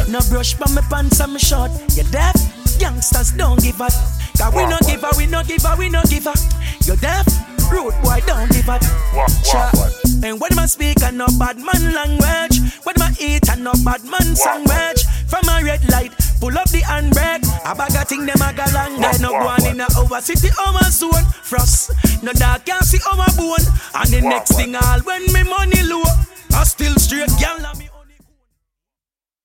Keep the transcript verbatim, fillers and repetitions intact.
No brush by my pants and my short. You deaf? Youngsters don't give up. Cause we no give up, we no give up, we no give up. You deaf? Rude boy don't give up. Sure. And when I speak and no bad man language, when I eat and no bad man sandwich. From a red light, pull up the handbrake. A bag of thing them a go long there. No go on in a over city over zone. Frost, no dog can see over bone. And the next thing all when me money low.